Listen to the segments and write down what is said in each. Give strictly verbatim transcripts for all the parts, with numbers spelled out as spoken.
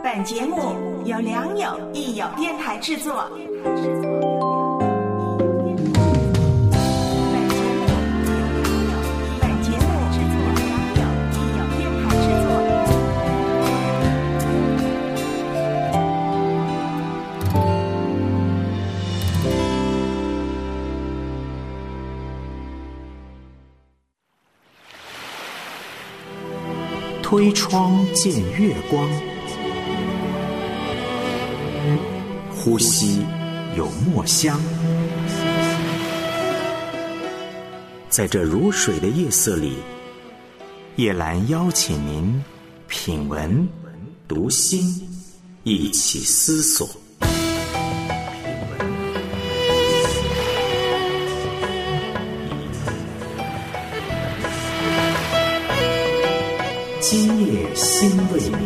本节目由良友益友电台制作。 推窗见月光，呼吸有墨香。在这如水的夜色里，叶兰邀请您品文读心，一起思索。今夜心未眠。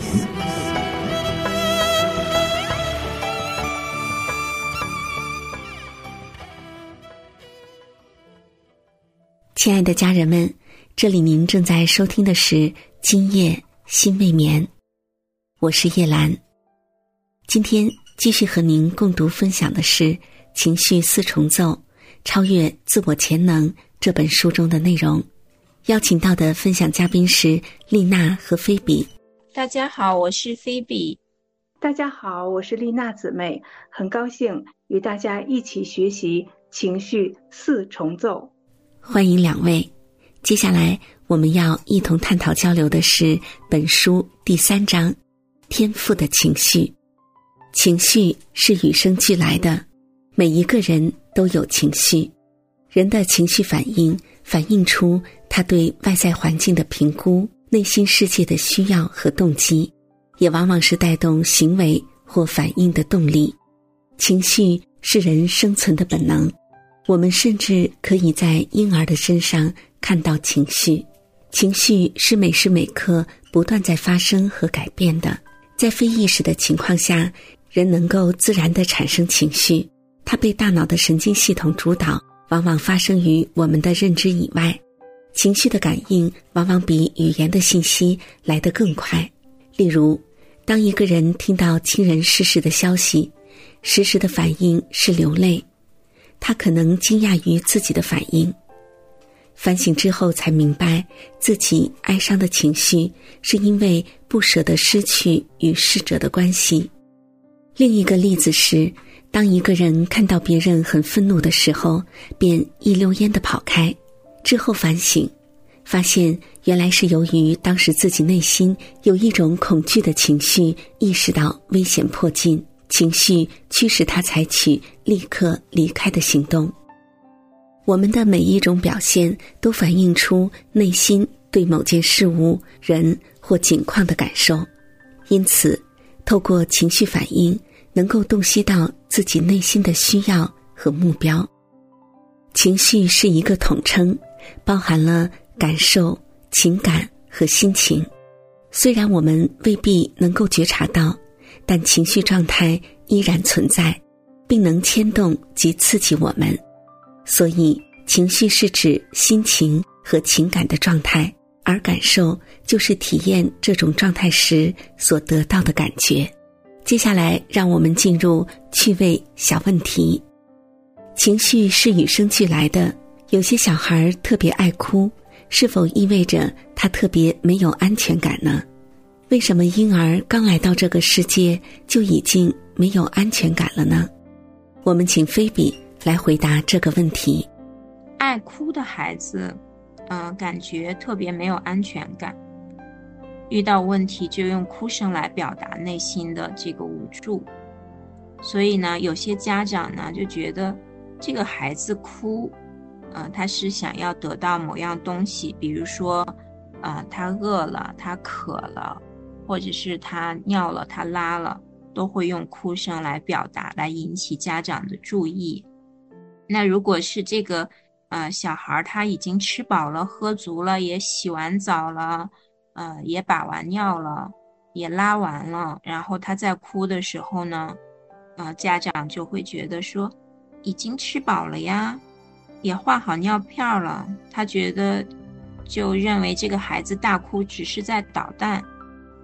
亲爱的家人们，这里您正在收听的是今夜心未眠，我是叶兰。今天继续和您共读分享的是情绪四重奏，超越自我潜能这本书中的内容。邀请到的分享嘉宾是丽娜和菲比。 大家好，我是菲比。 大家好，我是丽娜姊妹，很高兴与大家一起学习情绪四重奏。 欢迎两位。接下来我们要一同探讨交流的是本书第三章，天赋的情绪。情绪是与生俱来的，每一个人都有情绪。人的情绪反应反映出他对外在环境的评估、内心世界的需要和动机，也往往是带动行为或反应的动力。情绪是人生存的本能，我们甚至可以在婴儿的身上看到情绪。情绪是每时每刻不断在发生和改变的，在非意识的情况下，人能够自然地产生情绪，它被大脑的神经系统主导，往往发生于我们的认知以外。情绪的感应往往比语言的信息来得更快。例如，当一个人听到亲人逝世的消息，实时的反应是流泪，他可能惊讶于自己的反应，反省之后才明白自己哀伤的情绪是因为不舍得失去与逝者的关系。另一个例子是，当一个人看到别人很愤怒的时候，便一溜烟地跑开，之后反省，发现原来是由于当时自己内心有一种恐惧的情绪，意识到危险迫近，情绪驱使他采取立刻离开的行动。我们的每一种表现都反映出内心对某件事物、人或景况的感受，因此透过情绪反应能够洞悉到自己内心的需要和目标。情绪是一个统称，包含了感受、情感和心情。虽然我们未必能够觉察到，但情绪状态依然存在，并能牵动及刺激我们。所以，情绪是指心情和情感的状态，而感受就是体验这种状态时所得到的感觉。接下来，让我们进入趣味小问题。情绪是与生俱来的，有些小孩特别爱哭，是否意味着他特别没有安全感呢？为什么婴儿刚来到这个世界就已经没有安全感了呢？我们请菲比来回答这个问题。 爱哭的孩子，呃，感觉特别没有安全感，遇到问题就用哭声来表达内心的这个无助。所以呢，有些家长呢就觉得这个孩子哭，呃，他是想要得到某样东西，比如说，呃，他饿了，他渴了，或者是他尿了，他拉了，都会用哭声来表达，来引起家长的注意。那如果是这个呃小孩他已经吃饱了，喝足了，也洗完澡了，呃，也把完尿了，也拉完了，然后他在哭的时候呢，呃，家长就会觉得说，已经吃饱了呀，也换好尿片了，他觉得就认为这个孩子大哭只是在捣蛋，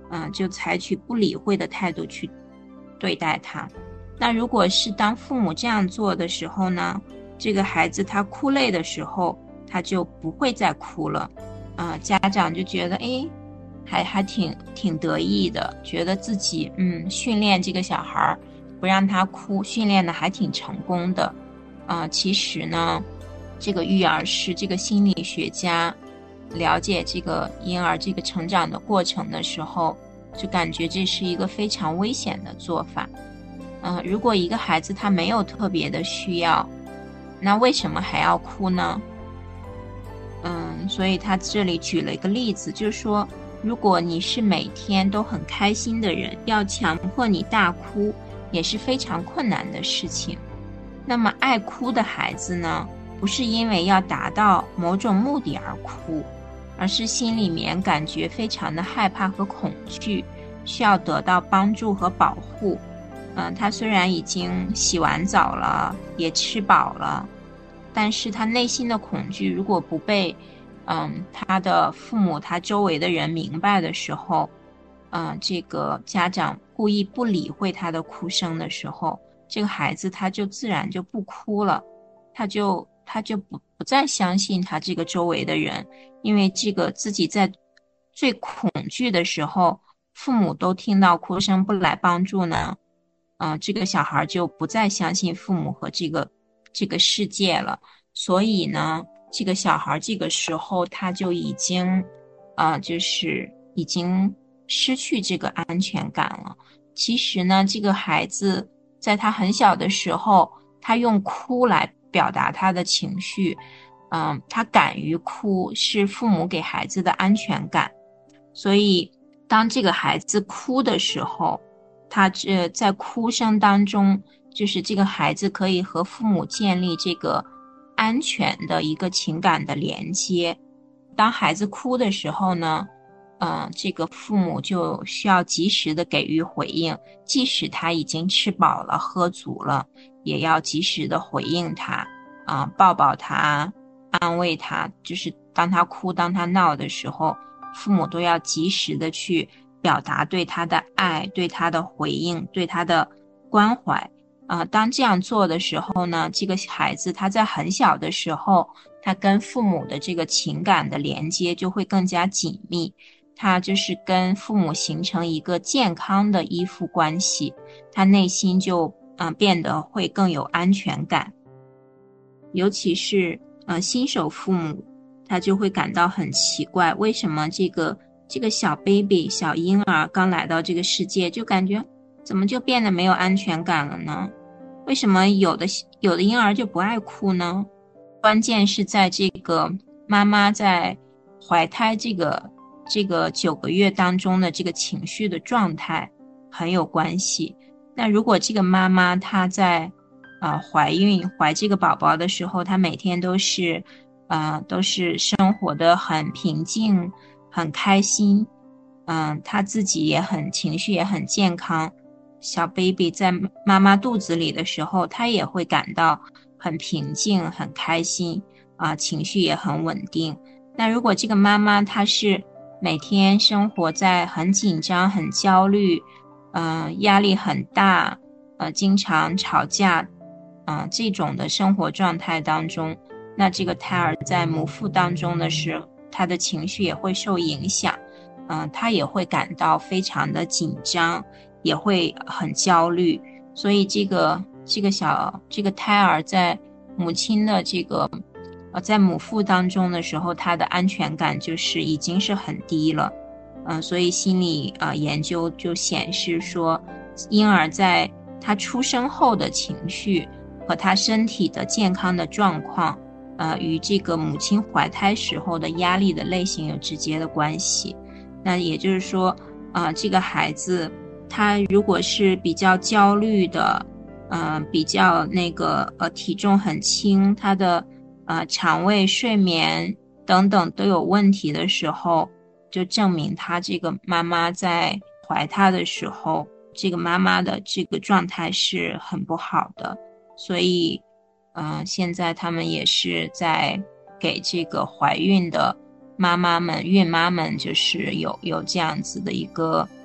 嗯、呃，就采取不理会的态度去对待他。那如果是当父母这样做的时候呢，这个孩子他哭累的时候，他就不会再哭了。呃，家长就觉得，哎，还还挺挺得意的，觉得自己嗯训练这个小孩不让他哭，训练的还挺成功的。呃，其实呢，这个育儿师这个心理学家了解这个婴儿这个成长的过程的时候，就感觉这是一个非常危险的做法。呃，如果一个孩子他没有特别的需要，那为什么还要哭呢？嗯，所以他这里举了一个例子，就是说，如果你是每天都很开心的人，要强迫你大哭也是非常困难的事情。那么爱哭的孩子呢，不是因为要达到某种目的而哭，而是心里面感觉非常的害怕和恐惧，需要得到帮助和保护。嗯，他虽然已经洗完澡了，也吃饱了，但是他内心的恐惧如果不被嗯他的父母他周围的人明白的时候，嗯这个家长故意不理会他的哭声的时候，这个孩子他就自然就不哭了，他就他就不不再相信他这个周围的人，因为这个自己在最恐惧的时候，父母都听到哭声不来帮助呢，嗯、呃，这个小孩就不再相信父母和这个这个世界了。所以呢，这个小孩这个时候他就已经啊、呃，就是已经失去这个安全感了。其实呢，这个孩子在他很小的时候，他用哭来表达他的情绪，嗯、呃，他敢于哭是父母给孩子的安全感。所以当这个孩子哭的时候，他这在哭声当中，就是这个孩子可以和父母建立这个安全的一个情感的连接。当孩子哭的时候呢，呃，这个父母就需要及时的给予回应，即使他已经吃饱了喝足了，也要及时的回应他啊、呃，抱抱他，安慰他。就是当他哭当他闹的时候，父母都要及时的去表达对他的爱，对他的回应，对他的关怀啊、呃。当这样做的时候呢，这个孩子他在很小的时候，他跟父母的这个情感的连接就会更加紧密，他就是跟父母形成一个健康的依附关系，他内心就呃变得会更有安全感。尤其是呃新手父母，他就会感到很奇怪，为什么这个这个小 baby 小婴儿刚来到这个世界，就感觉怎么就变得没有安全感了呢？为什么有的有的婴儿就不爱哭呢？关键是在这个妈妈在怀胎这个这个九个月当中的这个情绪的状态很有关系。那如果这个妈妈她在呃怀孕怀这个宝宝的时候，她每天都是呃都是生活的很平静很开心，嗯、呃，她自己也很情绪也很健康，小 baby 在妈妈肚子里的时候，她也会感到很平静很开心啊、呃，情绪也很稳定。那如果这个妈妈她是每天生活在很紧张很焦虑呃压力很大呃经常吵架呃这种的生活状态当中，那这个胎儿在母腹当中的时候，他的情绪也会受影响，嗯、呃，他也会感到非常的紧张，也会很焦虑。所以这个这个小这个胎儿在母亲的这个呃在母腹当中的时候，他的安全感就是已经是很低了。嗯、呃，所以心理呃研究就显示说，婴儿在他出生后的情绪和他身体的健康的状况，呃，与这个母亲怀胎时候的压力的类型有直接的关系。那也就是说，呃，这个孩子他如果是比较焦虑的，呃，比较那个呃体重很轻，他的呃肠胃、睡眠等等都有问题的时候，就证明他这个妈妈在怀他的时候，这个妈妈的这个状态是很不好的。所以呃，现在他们也是在给这个怀孕的妈妈们孕妈们就是有有这样子的一个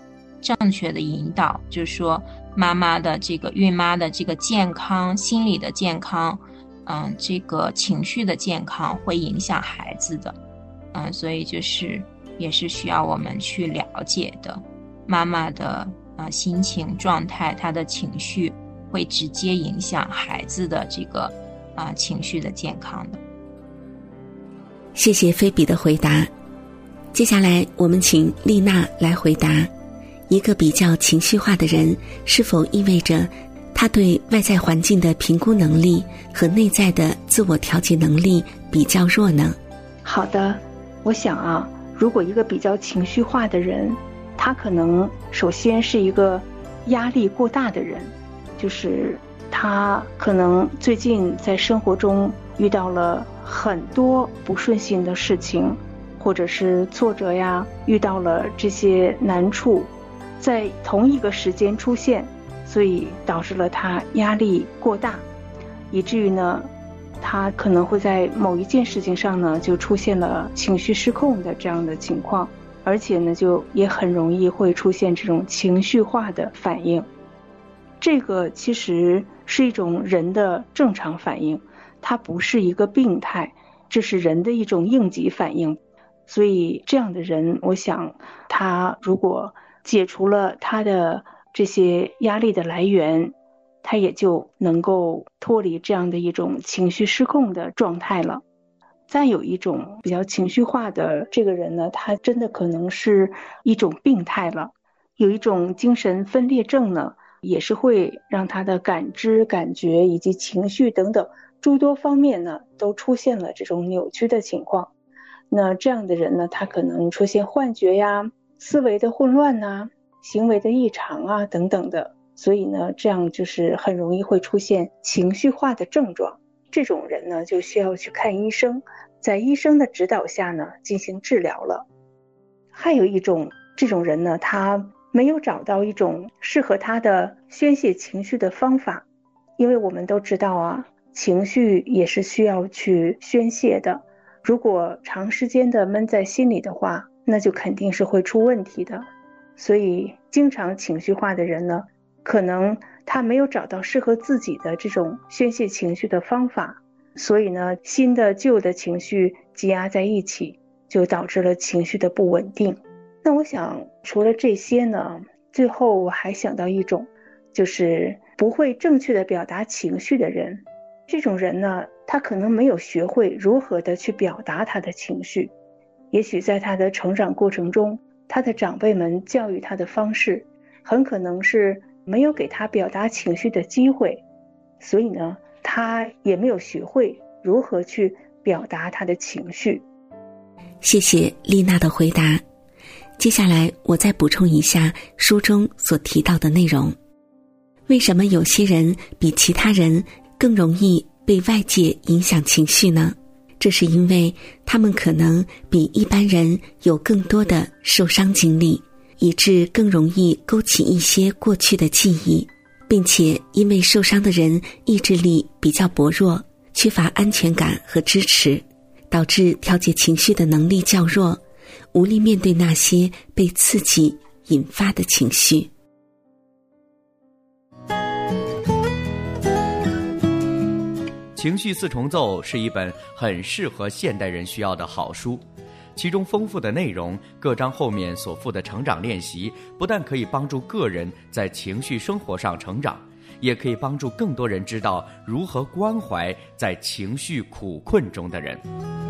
正确的引导，就是说妈妈的这个孕妈的这个健康、心理的健康，嗯，这个情绪的健康会影响孩子的，嗯，所以就是也是需要我们去了解的。妈妈的呃心情状态，她的情绪会直接影响孩子的这个啊、呃、情绪的健康的。 谢谢菲比的回答。接下来我们请丽娜来回答，一个比较情绪化的人是否意味着他对外在环境的评估能力和内在的自我调节能力比较弱呢？ 好的，我想啊，如果一个比较情绪化的人，他可能首先是一个压力过大的人，就是他可能最近在生活中遇到了很多不顺心的事情，或者是挫折呀，遇到了这些难处，在同一个时间出现，所以导致了他压力过大，以至于呢，他可能会在某一件事情上呢，就出现了情绪失控的这样的情况，而且呢，就也很容易会出现这种情绪化的反应。这个其实是一种人的正常反应，它不是一个病态，这是人的一种应急反应。所以这样的人，我想他如果解除了他的这些压力的来源，他也就能够脱离这样的一种情绪失控的状态了。再有一种比较情绪化的这个人呢，他真的可能是一种病态了。有一种精神分裂症呢，也是会让他的感知、感觉以及情绪等等诸多方面呢，都出现了这种扭曲的情况。那这样的人呢，他可能出现幻觉呀、思维的混乱啊、行为的异常啊等等的，所以呢，这样就是很容易会出现情绪化的症状。这种人呢，就需要去看医生，在医生的指导下呢，进行治疗了。还有一种这种人呢，他没有找到一种适合他的宣泄情绪的方法，因为我们都知道啊，情绪也是需要去宣泄的。如果长时间的闷在心里的话，那就肯定是会出问题的。所以经常情绪化的人呢，可能他没有找到适合自己的这种宣泄情绪的方法，所以呢，新的旧的情绪积压在一起，就导致了情绪的不稳定。那我想除了这些呢，最后我还想到一种，就是不会正确的表达情绪的人。这种人呢，他可能没有学会如何的去表达他的情绪，也许在他的成长过程中，他的长辈们教育他的方式很可能是没有给他表达情绪的机会，所以呢，他也没有学会如何去表达他的情绪。 谢谢丽娜的回答。接下来我再补充一下书中所提到的内容。为什么有些人比其他人更容易被外界影响情绪呢？这是因为他们可能比一般人有更多的受伤经历，以致更容易勾起一些过去的记忆，并且因为受伤的人意志力比较薄弱，缺乏安全感和支持，导致调节情绪的能力较弱，无力面对那些被刺激引发的情绪。 情绪四重奏是一本很适合现代人需要的好书，其中丰富的内容，各章后面所附的成长练习，不但可以帮助个人在情绪生活上成长，也可以帮助更多人知道如何关怀在情绪苦困中的人。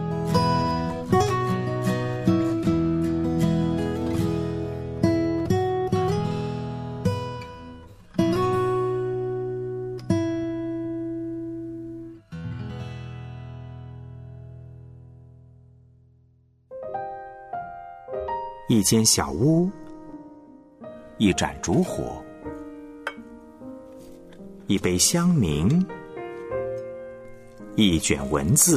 一间小屋，一盏烛火，一杯香茗，一卷文字。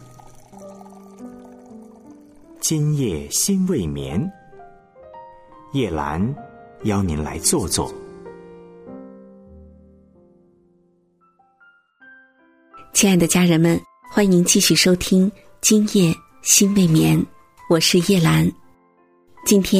今夜心未眠，叶兰邀您来坐坐。 亲爱的家人们，欢迎继续收听今夜心未眠，我是叶兰。今天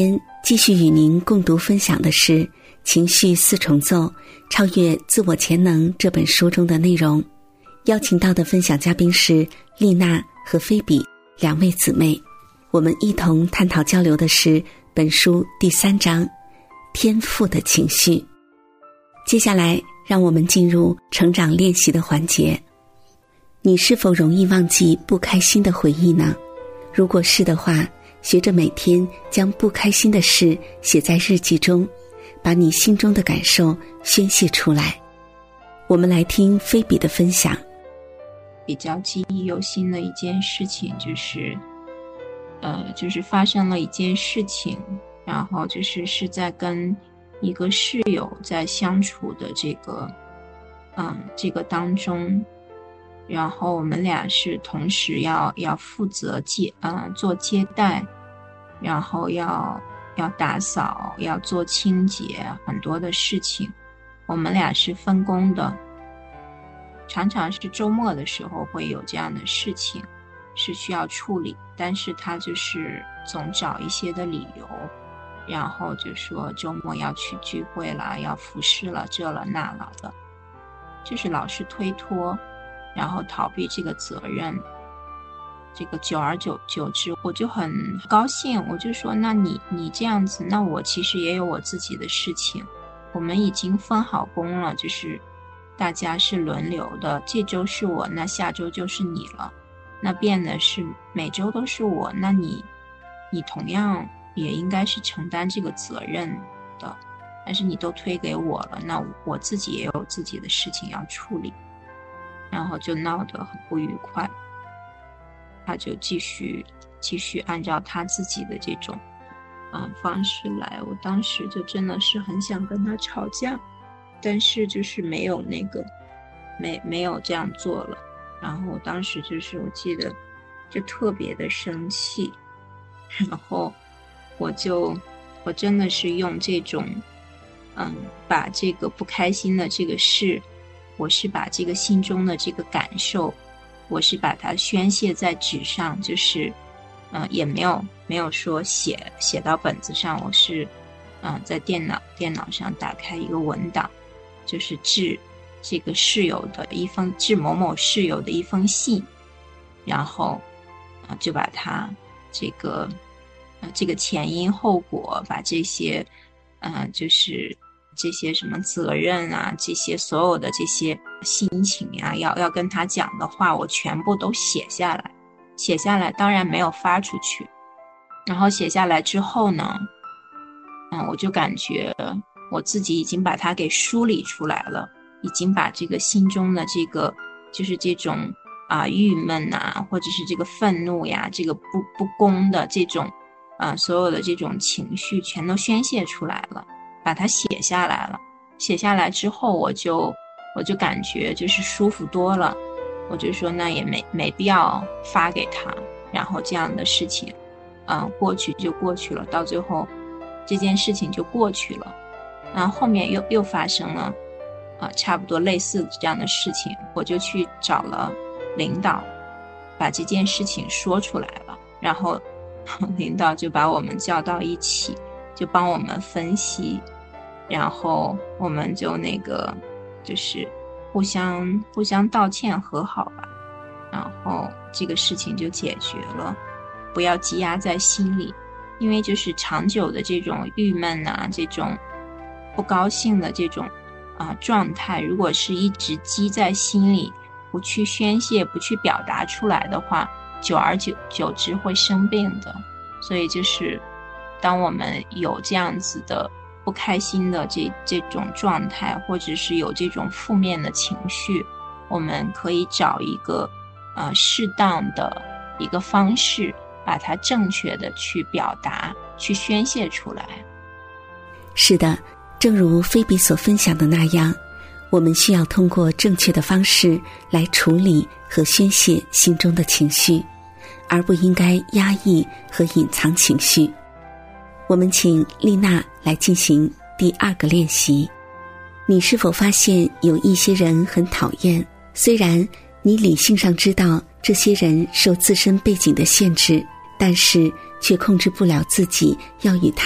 继续与您共读分享的是《情绪四重奏：超越自我潜能》这本书中的内容。邀请到的分享嘉宾是丽娜和菲比两位姊妹，我们一同探讨交流的是本书第三章天赋的情绪。接下来让我们进入成长练习的环节。你是否容易忘记不开心的回忆呢？如果是的话，学着每天将不开心的事写在日记中，把你心中的感受宣泄出来。我们来听菲比的分享。 比较记忆犹新的一件事情就是呃，就是发生了一件事情，然后就是是在跟一个室友在相处的这个嗯这个当中，然后我们俩是同时要要负责接嗯做接待，然后要要打扫，要做清洁，很多的事情我们俩是分工的。常常是周末的时候会有这样的事情是需要处理，但是他就是总找一些的理由，然后就说周末要去聚会了，要服侍了，这了那了的，就是老是推脱，然后逃避这个责任。这个久而久久之，我就很高兴，我就说那你你这样子，那我其实也有我自己的事情，我们已经分好工了，就是大家是轮流的，这周是我，那下周就是你了，那变的是每周都是我，那你你同样也应该是承担这个责任的，但是你都推给我了，那我自己也有自己的事情要处理，然后就闹得很不愉快。他就继续继续按照他自己的这种嗯方式来，我当时就真的是很想跟他吵架，但是就是没有那个没没有这样做了。然后我当时就是我记得就特别的生气，然后我就我真的是用这种嗯把这个不开心的这个事，我是把这个心中的这个感受，我是把它宣泄在纸上，就是嗯也没有没有说写写到本子上，我是嗯在电脑电脑上打开一个文档，就是致这个室友的一封致某某室友的一封信，然后啊就把它这个呃这个前因后果，把这些呃就是这些什么责任啊，这些所有的这些心情呀、啊，要要跟他讲的话，我全部都写下来，写下来，当然没有发出去。然后写下来之后呢，嗯，我就感觉我自己已经把它给梳理出来了，已经把这个心中的这个就是这种啊郁闷啊，或者是这个愤怒呀，这个不不公的这种啊所有的这种情绪全都宣泄出来了。把它写下来了，写下来之后我就我就感觉就是舒服多了，我就说那也没没必要发给他，然后这样的事情嗯过去就过去了，到最后这件事情就过去了。然后后面又又发生了啊差不多类似的这样的事情，我就去找了领导，把这件事情说出来了，然后领导就把我们叫到一起，就帮我们分析，然后我们就那个就是互相互相道歉和好吧，然后这个事情就解决了，不要积压在心里，因为就是长久的这种郁闷啊，这种不高兴的这种啊、呃、状态，如果是一直积在心里，不去宣泄，不去表达出来的话，久而久久之会生病的。所以就是当我们有这样子的不开心的这这种状态，或者是有这种负面的情绪，我们可以找一个呃适当的一个方式，把它正确的去表达，去宣泄出来。 是的，正如菲比所分享的那样，我们需要通过正确的方式来处理和宣泄心中的情绪，而不应该压抑和隐藏情绪。我们请丽娜来进行第二个练习。你是否发现有一些人很讨厌，虽然你理性上知道这些人受自身背景的限制，但是却控制不了自己要与他们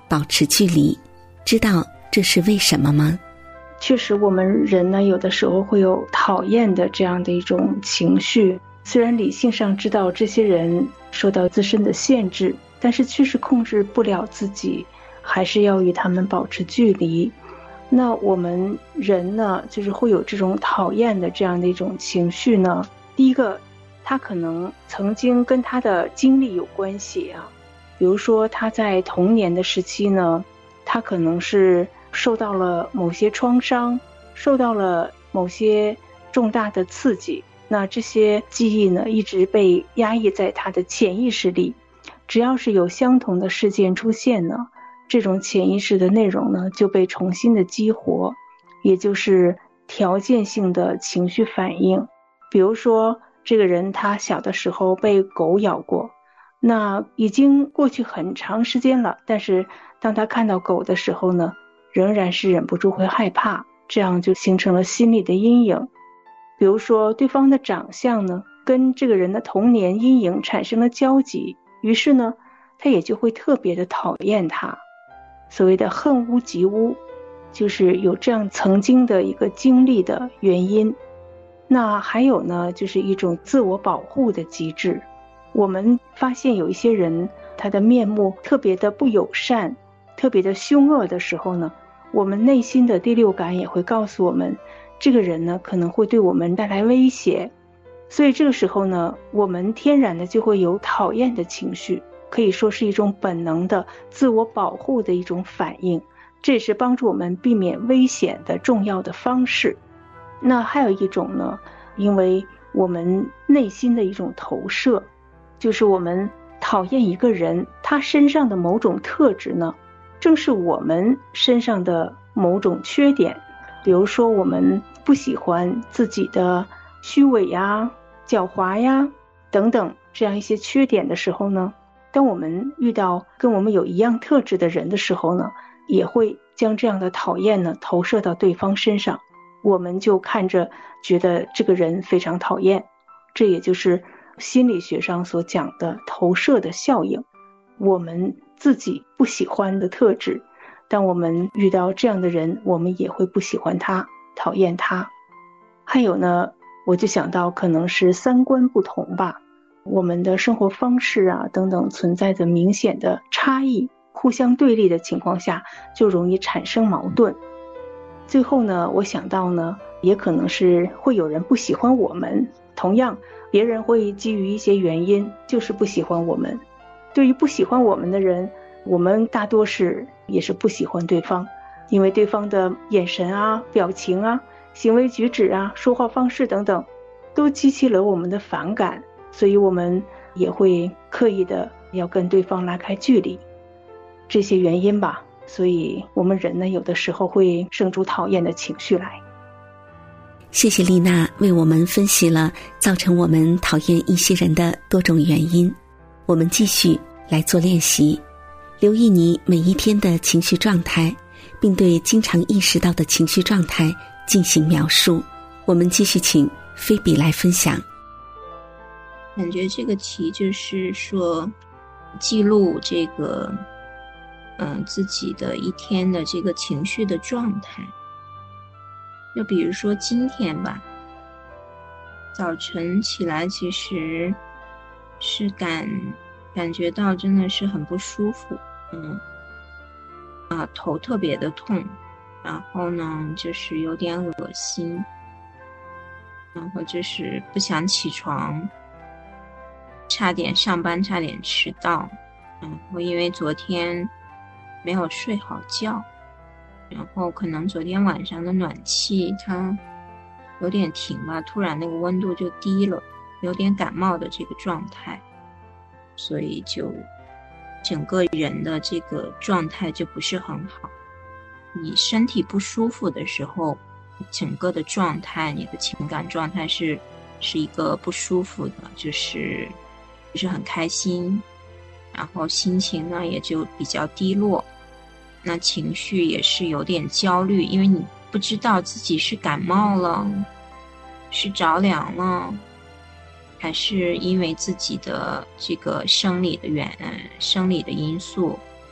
保持距离，知道这是为什么吗？ 确实，我们人呢，有的时候会有讨厌的这样的一种情绪，虽然理性上知道这些人受到自身的限制，但是确实控制不了自己，还是要与他们保持距离。那我们人呢，就是会有这种讨厌的这样的一种情绪呢，第一个，他可能曾经跟他的经历有关系啊，比如说他在童年的时期呢，他可能是受到了某些创伤，受到了某些重大的刺激，那这些记忆呢，一直被压抑在他的潜意识里，只要是有相同的事件出现呢，这种潜意识的内容呢，就被重新的激活，也就是条件性的情绪反应。比如说，这个人他小的时候被狗咬过，那已经过去很长时间了，但是当他看到狗的时候呢，仍然是忍不住会害怕，这样就形成了心理的阴影。比如说，对方的长相呢，跟这个人的童年阴影产生了交集，于是呢，他也就会特别的讨厌他。所谓的恨屋及乌，就是有这样曾经的一个经历的原因。那还有呢，就是一种自我保护的机制。我们发现有一些人，他的面目特别的不友善，特别的凶恶的时候呢，我们内心的第六感也会告诉我们，这个人呢，可能会对我们带来威胁。所以这个时候呢，我们天然的就会有讨厌的情绪，可以说是一种本能的自我保护的一种反应，这也是帮助我们避免危险的重要的方式。那还有一种呢，因为我们内心的一种投射，就是我们讨厌一个人，他身上的某种特质呢，正是我们身上的某种缺点。比如说，我们不喜欢自己的虚伪呀、狡猾呀等等这样一些缺点的时候呢，当我们遇到跟我们有一样特质的人的时候呢，也会将这样的讨厌呢投射到对方身上，我们就看着觉得这个人非常讨厌。这也就是心理学上所讲的投射的效应。我们自己不喜欢的特质，当我们遇到这样的人，我们也会不喜欢他，讨厌他。还有呢，我就想到可能是三观不同吧，我们的生活方式啊等等存在着明显的差异，互相对立的情况下，就容易产生矛盾。最后呢，我想到呢，也可能是会有人不喜欢我们，同样别人会基于一些原因就是不喜欢我们。对于不喜欢我们的人，我们大多是也是不喜欢对方，因为对方的眼神啊、表情啊、行为举止啊、说话方式等等都激起了我们的反感，所以我们也会刻意的要跟对方拉开距离。这些原因吧，所以我们人呢，有的时候会生出讨厌的情绪来。 谢谢丽娜为我们分析了造成我们讨厌一些人的多种原因。我们继续来做练习，留意你每一天的情绪状态，并对经常意识到的情绪状态进行描述。我们继续请菲比来分享。 感觉这个题就是说记录这个嗯、呃、自己的一天的这个情绪的状态。就比如说今天吧，早晨起来其实是感感觉到真的是很不舒服，嗯啊头特别的痛，然后呢就是有点恶心，然后就是不想起床，差点上班差点迟到，然后因为昨天没有睡好觉，然后可能昨天晚上的暖气它有点停吧，突然那个温度就低了，有点感冒的这个状态，所以就整个人的这个状态就不是很好。你身体不舒服的时候，整个的状态，你的情感状态是是一个不舒服的，就是不是很开心，然后心情呢也就比较低落，那情绪也是有点焦虑，因为你不知道自己是感冒了，是着凉了，还是因为自己的这个生理的原生理的因素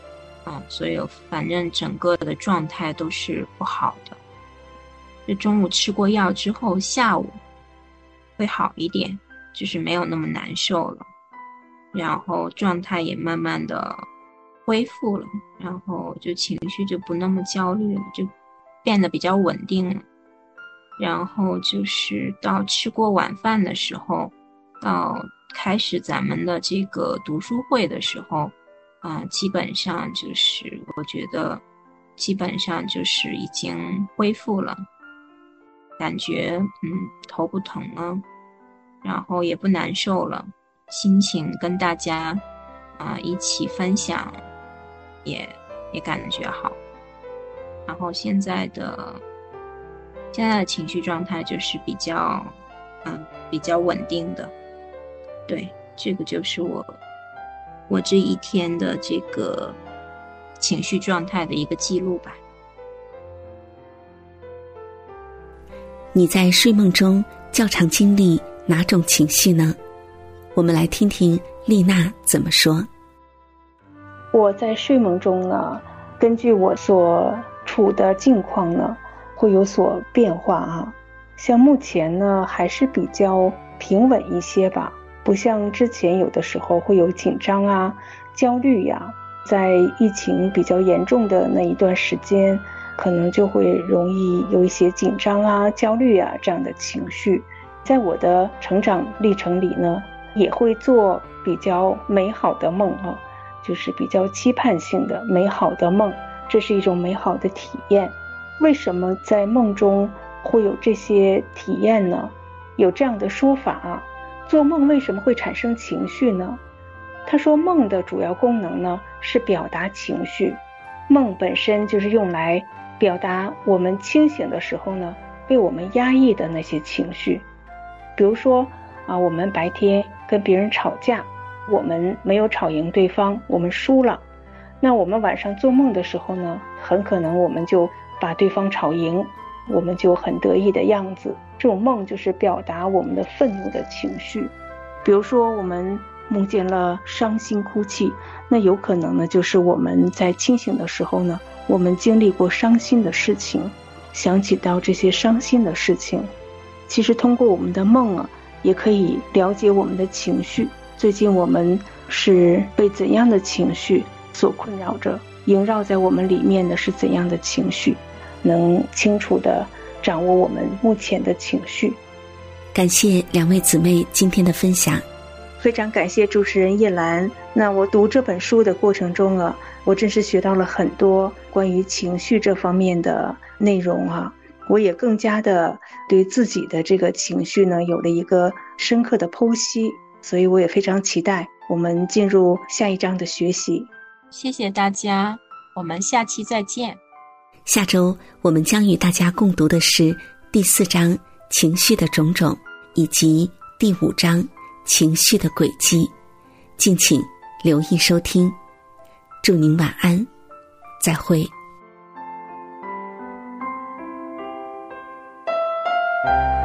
嗯，所以反正整个的状态都是不好的。就中午吃过药之后，下午会好一点，就是没有那么难受了，然后状态也慢慢的恢复了，然后就情绪就不那么焦虑了，就变得比较稳定了。然后就是到吃过晚饭的时候，到开始咱们的这个读书会的时候，啊、呃，基本上就是我觉得基本上就是已经恢复了，感觉嗯头不疼了，然后也不难受了，心情跟大家啊、呃、一起分享也也感觉好。然后现在的现在的情绪状态就是比较嗯比较稳定的。对，这个就是我我这一天的这个情绪状态的一个记录吧。 你在睡梦中较常经历哪种情绪呢？我们来听听丽娜怎么说。 我在睡梦中呢，根据我所处的境况呢，会有所变化啊。像目前呢，还是比较平稳一些吧，不像之前有的时候会有紧张啊、焦虑呀、啊。在疫情比较严重的那一段时间，可能就会容易有一些紧张啊、焦虑啊这样的情绪。在我的成长历程里呢，也会做比较美好的梦啊，就是比较期盼性的美好的梦，这是一种美好的体验。为什么在梦中会有这些体验呢？有这样的说法啊，做梦为什么会产生情绪呢？他说梦的主要功能呢是表达情绪，梦本身就是用来表达我们清醒的时候呢被我们压抑的那些情绪。比如说啊，我们白天跟别人吵架，我们没有吵赢对方，我们输了，那我们晚上做梦的时候呢，很可能我们就把对方吵赢，我们就很得意的样子。这种梦就是表达我们的愤怒的情绪。比如说我们梦见了伤心哭泣，那有可能呢就是我们在清醒的时候呢，我们经历过伤心的事情，想起到这些伤心的事情。其实通过我们的梦啊，也可以了解我们的情绪，最近我们是被怎样的情绪所困扰着，萦绕在我们里面的是怎样的情绪，能清楚地掌握我们目前的情绪。 感谢两位姊妹今天的分享。 非常感谢主持人叶兰。那我读这本书的过程中啊，我真是学到了很多关于情绪这方面的内容啊，我也更加的对自己的这个情绪呢有了一个深刻的剖析，所以我也非常期待我们进入下一章的学习。 谢谢大家，我们下期再见。 下周我们将与大家共读的是第四章情绪的种种，以及第五章情绪的轨迹，敬请留意收听。祝您晚安，再会。